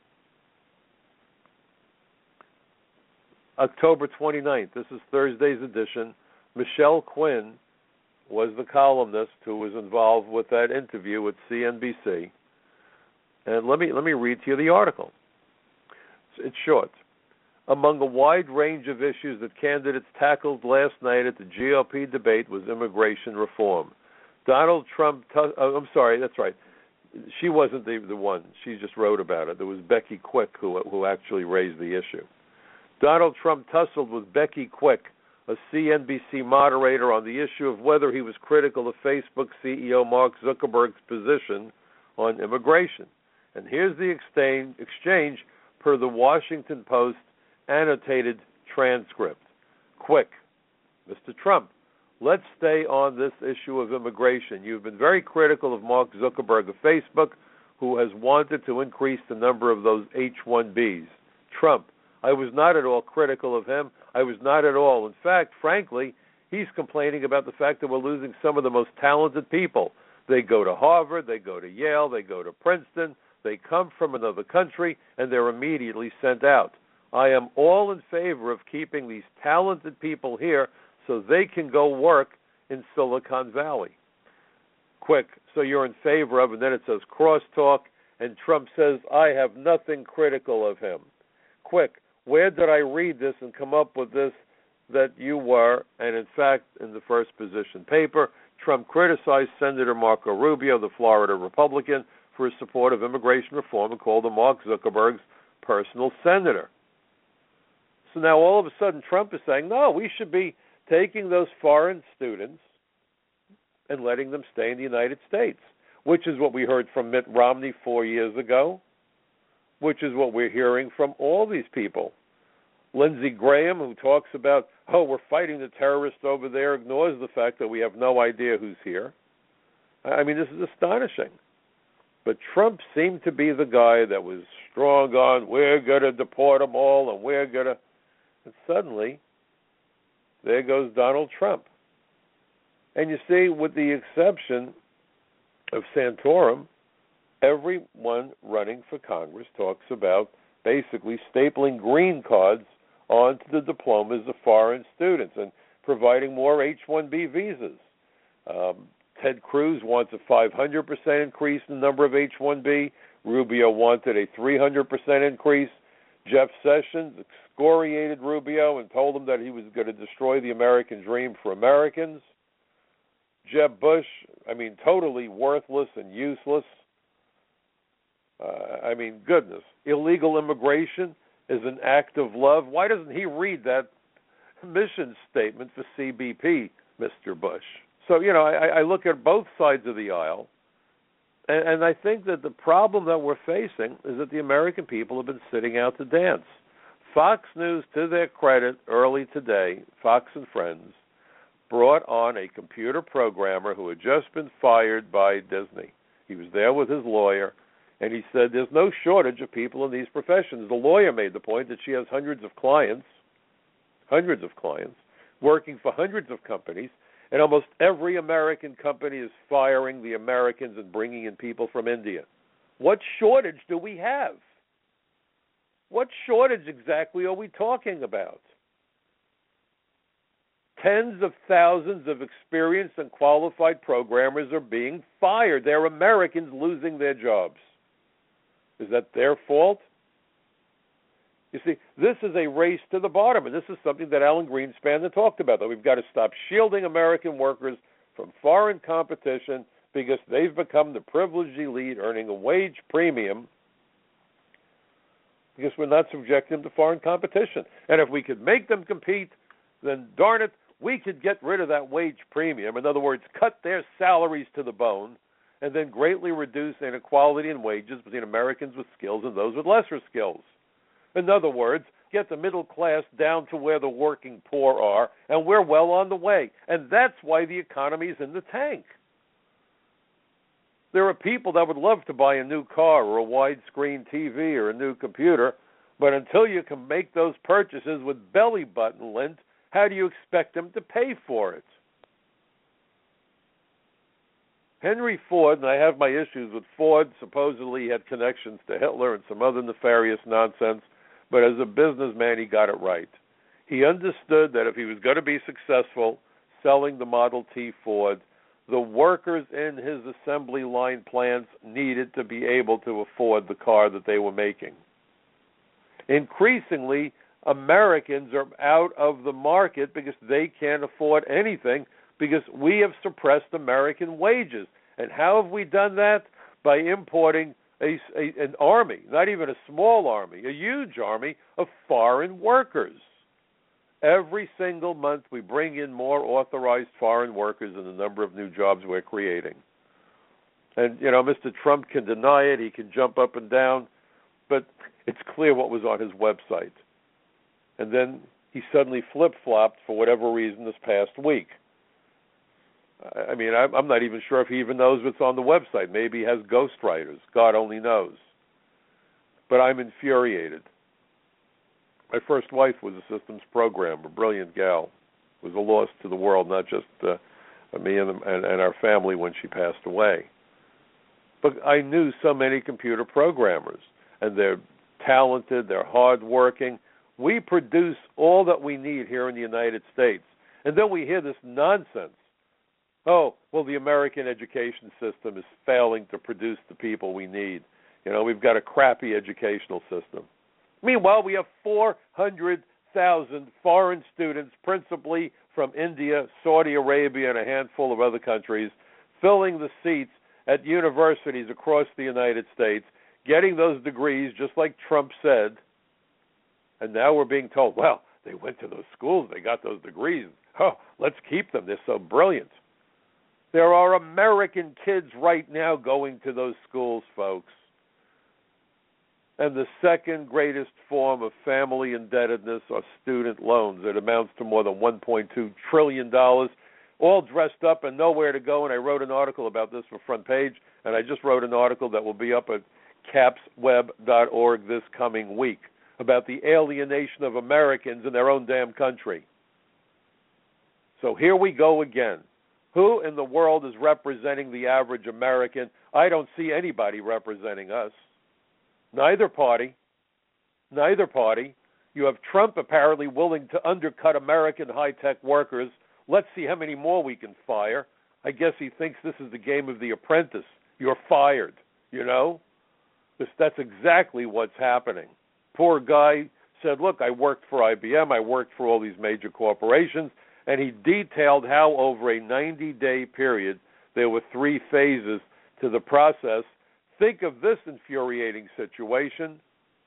October twenty-ninth. This is Thursday's edition. Michelle Quinn was the columnist who was involved with that interview with C N B C. And let me let me read to you the article. It's short. Among a wide range of issues that candidates tackled last night at the G O P debate was immigration reform. Donald Trump, t- oh, I'm sorry, that's right. She wasn't the, the one. She just wrote about it. There was Becky Quick who who actually raised the issue. Donald Trump tussled with Becky Quick, a C N B C moderator, on the issue of whether he was critical of Facebook C E O Mark Zuckerberg's position on immigration. And here's the exchange, exchange per the Washington Post annotated transcript. Quick, Mister Trump, let's stay on this issue of immigration. You've been very critical of Mark Zuckerberg of Facebook, who has wanted to increase the number of those H one Bs. Trump, I was not at all critical of him. I was not at all. In fact, frankly, he's complaining about the fact that we're losing some of the most talented people. They go to Harvard, they go to Yale, they go to Princeton, they come from another country, and they're immediately sent out. I am all in favor of keeping these talented people here so they can go work in Silicon Valley. Quick, so you're in favor of, and then it says crosstalk, and Trump says, I have nothing critical of him. Quick, where did I read this and come up with this that you were, and in fact, in the first position paper, Trump criticized Senator Marco Rubio, the Florida Republican, for his support of immigration reform and called him Mark Zuckerberg's personal senator. So now all of a sudden Trump is saying, no, we should be taking those foreign students and letting them stay in the United States, which is what we heard from Mitt Romney four years ago, which is what we're hearing from all these people. Lindsey Graham, who talks about, oh, we're fighting the terrorists over there, ignores the fact that we have no idea who's here. I mean, this is astonishing. But Trump seemed to be the guy that was strong on, we're going to deport them all, and we're going to... And suddenly, there goes Donald Trump. And you see, with the exception of Santorum, everyone running for Congress talks about basically stapling green cards onto the diplomas of foreign students and providing more H one B visas. Um, Ted Cruz wants a five hundred percent increase in the number of H one B. Rubio wanted a three hundred percent increase. Jeff Sessions excoriated Rubio and told him that he was going to destroy the American dream for Americans. Jeb Bush, I mean, totally worthless and useless. Uh, I mean, goodness. Illegal immigration is an act of love. Why doesn't he read that mission statement for C B P, Mister Bush? So, you know, I, I look at both sides of the aisle, and, and I think that the problem that we're facing is that the American people have been sitting out to dance. Fox News, to their credit, early today, Fox and Friends, brought on a computer programmer who had just been fired by Disney. He was there with his lawyer, and he said there's no shortage of people in these professions. The lawyer made the point that she has hundreds of clients, hundreds of clients, working for hundreds of companies, and almost every American company is firing the Americans and bringing in people from India. What shortage do we have? What shortage exactly are we talking about? Tens of thousands of experienced and qualified programmers are being fired. They're Americans losing their jobs. Is that their fault? You see, this is a race to the bottom, and this is something that Alan Greenspan had talked about, that we've got to stop shielding American workers from foreign competition because they've become the privileged elite earning a wage premium because we're not subjecting them to foreign competition. And if we could make them compete, then darn it, we could get rid of that wage premium. In other words, cut their salaries to the bone and then greatly reduce inequality in wages between Americans with skills and those with lesser skills. In other words, get the middle class down to where the working poor are, and we're well on the way. And that's why the economy is in the tank. There are people that would love to buy a new car or a widescreen T V or a new computer, but until you can make those purchases with belly button lint, how do you expect them to pay for it? Henry Ford, and I have my issues with Ford, supposedly he had connections to Hitler and some other nefarious nonsense, but as a businessman, he got it right. He understood that if he was going to be successful selling the Model T Ford, the workers in his assembly line plants needed to be able to afford the car that they were making. Increasingly, Americans are out of the market because they can't afford anything because we have suppressed American wages. And how have we done that? By importing a, a, an army, not even a small army, a huge army of foreign workers. Every single month we bring in more authorized foreign workers than the number of new jobs we're creating. And, you know, Mister Trump can deny it, he can jump up and down, but it's clear what was on his website. And then he suddenly flip-flopped for whatever reason this past week. I mean, I'm not even sure if he even knows what's on the website. Maybe he has ghostwriters. God only knows. But I'm infuriated. My first wife was a systems programmer, a brilliant gal. Was a loss to the world, not just uh, me and, and, and our family when she passed away. But I knew so many computer programmers, and they're talented, they're hardworking. We produce all that we need here in the United States. And then we hear this nonsense. Oh, well, the American education system is failing to produce the people we need. You know, we've got a crappy educational system. Meanwhile, we have four hundred thousand foreign students, principally from India, Saudi Arabia, and a handful of other countries, filling the seats at universities across the United States, getting those degrees just like Trump said. And now we're being told, well, they went to those schools, they got those degrees. Oh, let's keep them. They're so brilliant. There are American kids right now going to those schools, folks. And the second greatest form of family indebtedness are student loans. It amounts to more than one point two trillion dollars, all dressed up and nowhere to go. And I wrote an article about this for Front Page, and I just wrote an article that will be up at caps web dot org this coming week about the alienation of Americans in their own damn country. So here we go again. Who in the world is representing the average American? I don't see anybody representing us. Neither party. Neither party. You have Trump apparently willing to undercut American high-tech workers. Let's see how many more we can fire. I guess he thinks this is the game of The Apprentice. You're fired, you know? This, that's exactly what's happening. Poor guy said, look, I worked for I B M, I worked for all these major corporations, and he detailed how over a ninety-day period there were three phases to the process. Think of this infuriating situation.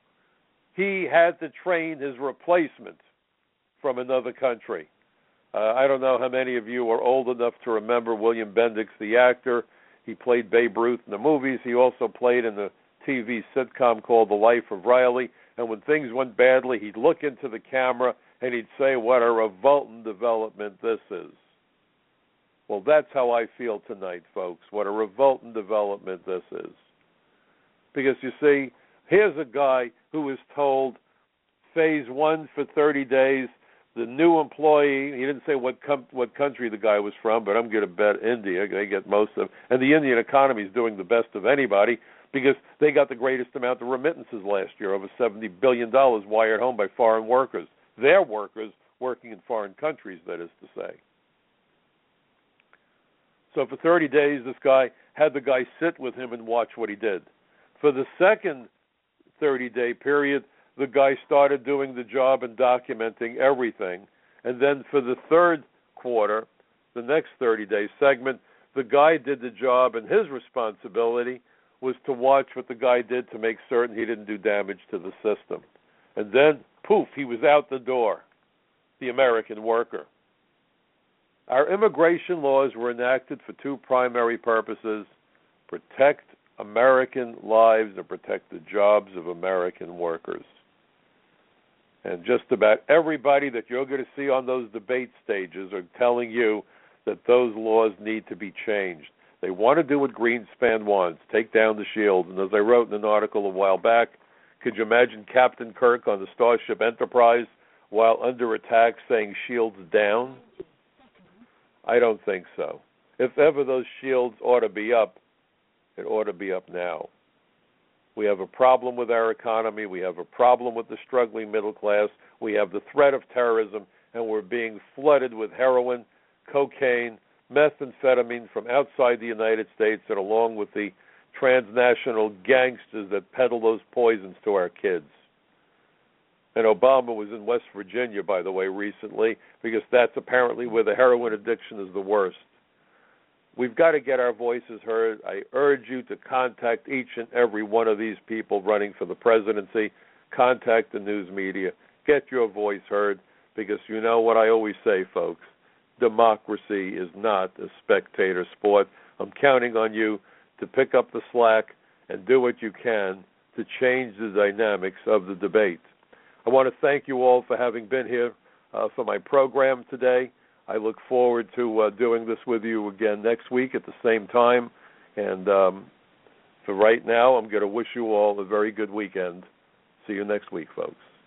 He had to train his replacement from another country. Uh, I don't know how many of you are old enough to remember William Bendix, the actor. He played Babe Ruth in the movies. He also played in the T V sitcom called The Life of Riley. And when things went badly, he'd look into the camera and he'd say, what a revolting development this is. Well, that's how I feel tonight, folks. What a revolting development this is. Because, you see, here's a guy who was told phase one for thirty days, the new employee, he didn't say what com- what country the guy was from, but I'm going to bet India. They get most of, and the Indian economy is doing the best of anybody because they got the greatest amount of remittances last year, over seventy billion dollars wired home by foreign workers. Their workers working in foreign countries, that is to say. So for thirty days, this guy had the guy sit with him and watch what he did. For the second thirty-day period, the guy started doing the job and documenting everything. And then for the third quarter, the next thirty-day segment, the guy did the job, and his responsibility was to watch what the guy did to make certain he didn't do damage to the system. And then, poof, he was out the door, the American worker. Our immigration laws were enacted for two primary purposes: protect American lives and protect the jobs of American workers. And just about everybody that you're going to see on those debate stages are telling you that those laws need to be changed. They want to do what Greenspan wants, take down the shields. And as I wrote in an article a while back, could you imagine Captain Kirk on the Starship Enterprise while under attack saying shields down? I don't think so. If ever those shields ought to be up, it ought to be up now. We have a problem with our economy. We have a problem with the struggling middle class. We have the threat of terrorism, and we're being flooded with heroin, cocaine, methamphetamine from outside the United States, and along with the transnational gangsters that peddle those poisons to our kids. And Obama was in West Virginia, by the way, recently, because that's apparently where the heroin addiction is the worst. We've got to get our voices heard. I urge you to contact each and every one of these people running for the presidency. Contact the news media. Get your voice heard, because you know what I always say, folks. Democracy is not a spectator sport. I'm counting on you to pick up the slack and do what you can to change the dynamics of the debate. I want to thank you all for having been here uh, for my program today. I look forward to uh, doing this with you again next week at the same time. And um, for right now, I'm going to wish you all a very good weekend. See you next week, folks.